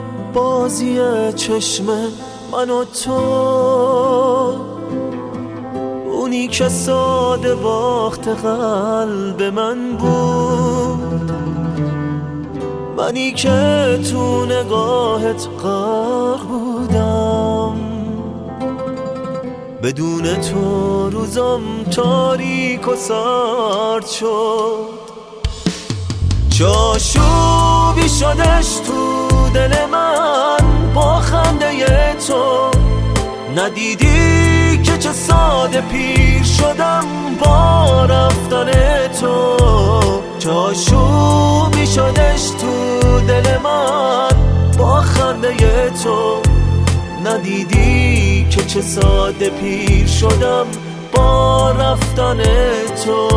بازی چشم من و تو، اونی که ساده باخت قلب من بود، منی که تو نگاهت غرق بودم. بدون تو روزم تاریک و سرد شد، جاشوبی شدش تو دل من با خنده تو. ندیدی که چه ساده پیر شدم با رفتن تو، جاشوبی شدش تو دل من با خنده تو. ندیدی که چه ساده پیر شدم با رفتن تو.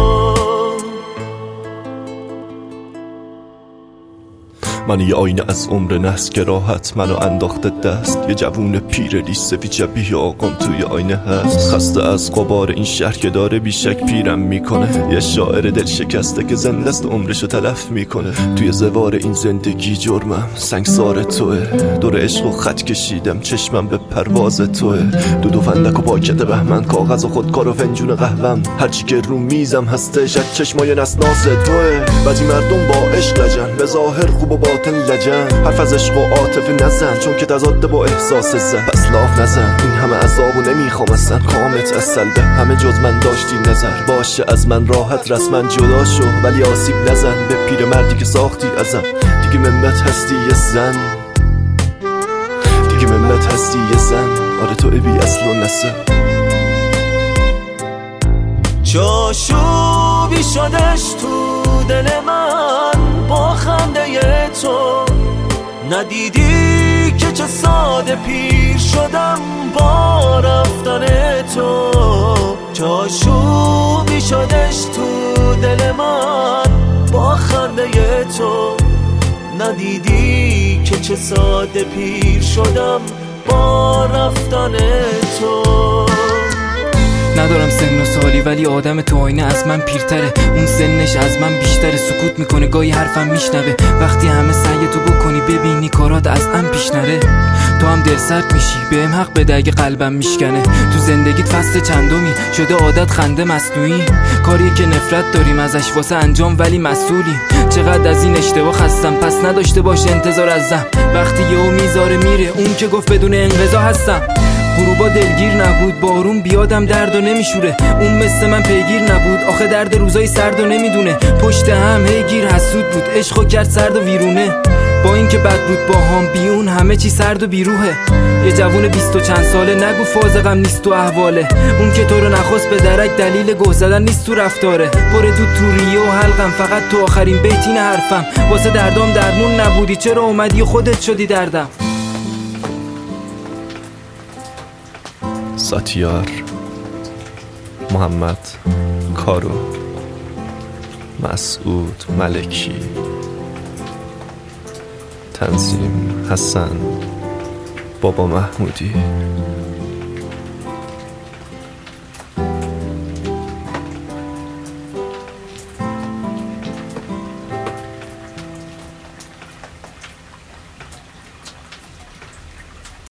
من یه آینه از عمر نحس که راحت منو انداخته دست، یه جوون پیر ریش سفید شبیه آقام توی آینه هست. خسته از غبار این شهر که داره بیشک پیرم میکنه، یه شاعر دل شکسته که زنده است عمرشو تلف میکنه. توی زوار این زندگی جرمم سنگسار توه، دور عشق و خط کشیدم چشمم به پرواز توه. دو فندک و پاکت بهمن، کاغذ و خودکار و فنجون قهوم، هرچی که رو میزم هستش از چشمای نسناس توه. بعضی مردم با عشق لجن، به ظاهر خوب و باطن لجن، حرف از عشق و عاطفه نزن چون که تضاد با احساس زن. پس لاف نزن، این همه عذابو نمیخوام اصلا، کامت از سلبه همه جز من داشتی نظر. باشه از من راحت رسما جدا شو، ولی آسیب نزن به پیر مردی که ساختی ازم. دیگه منت هستی یه زن، دیگه منت هستی یه زن. آره تو بی اصل و نسل. جاشوبی شدش تو دل من با خنده تو. ندیدی که چه ساده پیر شدم با رفتن تو، جاشوبی شدش تو دل من با خنده تو. ندیدی که چه ساده پیر شدم با رفتن تو. ندارم سن و سالی ولی آدم تو آینه از من پیرتره، اون سنش از من بیشتره. سکوت میکنه گاهی حرفم میشنوه، وقتی همه سعی تو بکنی ببینی کارات از من پیش نره. تو هم دل سرد میشی بهم حق بده اگه قلبم میشکنه. تو زندگیت فصل چندمی شده عادت خنده مصنوعی، کاری که نفرت داریم ازش واسه انجام ولی مسئولیم. چقدر از این اشتباه خستم، پس نداشته باشه انتظار ازم. وقتی یهو میذاره میره اون که گفت بدون انقضا هستم. غروبا دلگیر نبود، بارون بیادم درد و نمیشوره. اون مثل من پیگیر نبود، آخه درد روزای سرد و نمیدونه. پشت هم هیگیر حسود بود، عشقو کرد سرد و ویرونه. با این که بد بود با هم بیون همه چی سرد و بیروحه. یه جوون 20 و چند ساله نگو فاز غم نیست تو احواله. اون که تو رو نخواست به درک دلیل گوه زدن نیست تو رفتاره. پر تو ریه و حلقم، فقط تو آخرین بیتین حرفم. واسه دردام درمون نبودی، چرا اومدی و خودت شدی دردم. ساتیار، محمد کارو، مسعود ملکی، تنظیم حسن، بابا محمودی.